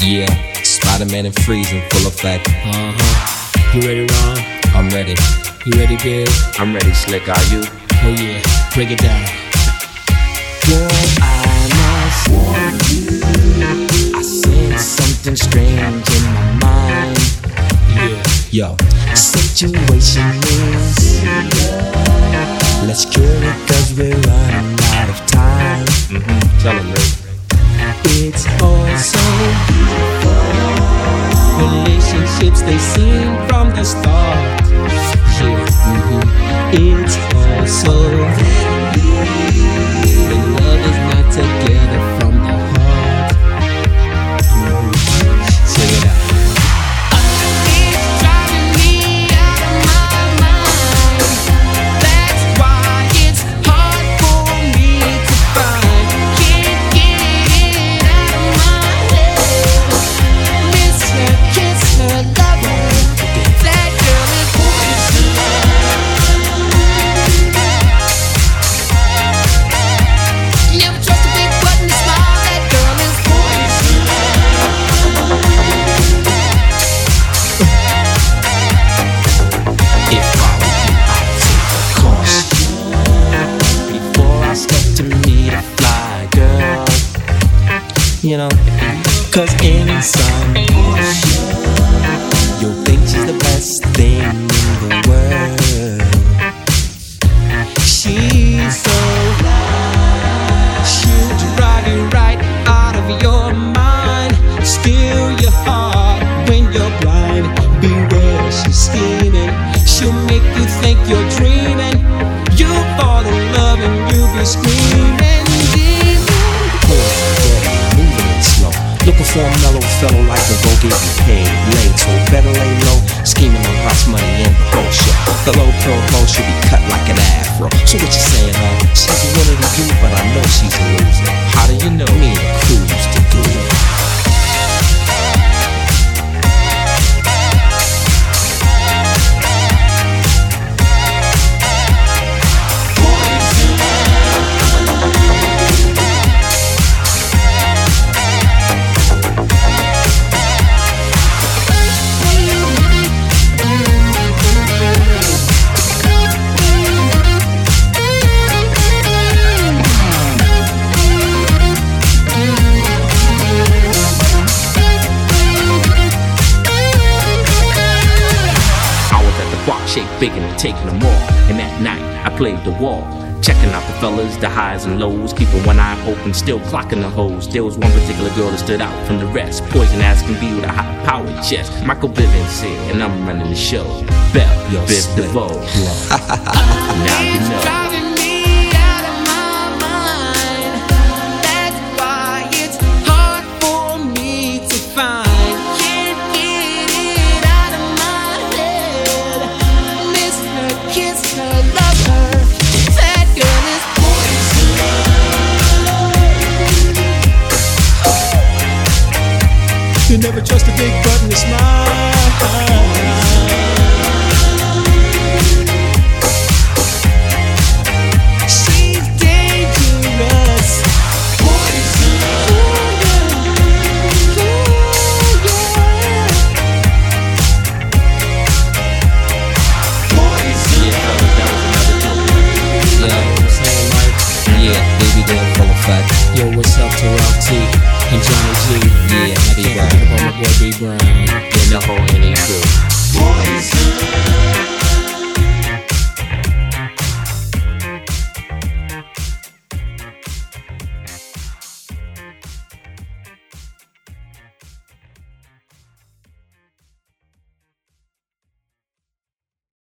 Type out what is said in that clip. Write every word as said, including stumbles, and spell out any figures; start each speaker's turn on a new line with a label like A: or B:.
A: Yeah, Spider-Man and Freeze in full effect.
B: Uh-huh. You ready, Ron?
A: I'm ready.
B: You ready, Big?
C: I'm ready, Slick, are you?
B: Oh yeah, break it down.
A: Girl, I must warn you, I sense something strange in my mind.
B: Yeah.
A: Yo, situation is, let's cure it cause we're running out of time.
C: Mm-hmm, tell him, Rick.
A: It's all so beautiful. Relationships, they seem from the start. Yeah, mm-hmm. It's all so when love is not together from the heart. Mm-hmm. Sing it out. You know, cause inside you'll think she's the best thing in the world. She's so blind, she'll drive you right out of your mind, steal your heart when you're blind. Beware, she's scheming, she'll make you think you're dreaming. You'll fall in love and you'll be screaming. Looking for a mellow fellow like to go get you paid late, so better lay low, scheming on house money and the bullshit. The low pro hoe should be cut like an afro. So what you saying, huh? She's a winner to you, but I know she's a loser. How do you know? Me and the crew used to do it.
C: Shake big and taking them all. And that night, I played the wall. Checking out the fellas, the highs and lows. Keeping one eye open, still clocking the hoes. There was one particular girl that stood out from the rest. Poison as can be with a high-powered chest. Michael Bivins said, and I'm running the show. Bell,
A: Yo,
C: Biv DeVoe. Now you know.
B: You never trust a big button to smile.
A: She's dangerous. Poison.
C: Poison. Yeah, that was another dope.
A: You know what I'm saying, Mike? Yeah, baby girl full effect.
B: Yo, what's up to Ralph T and Johnny G?
A: Yeah, B Brown.
B: My boy B Brown.
C: And the whole N A crew.
A: Poison.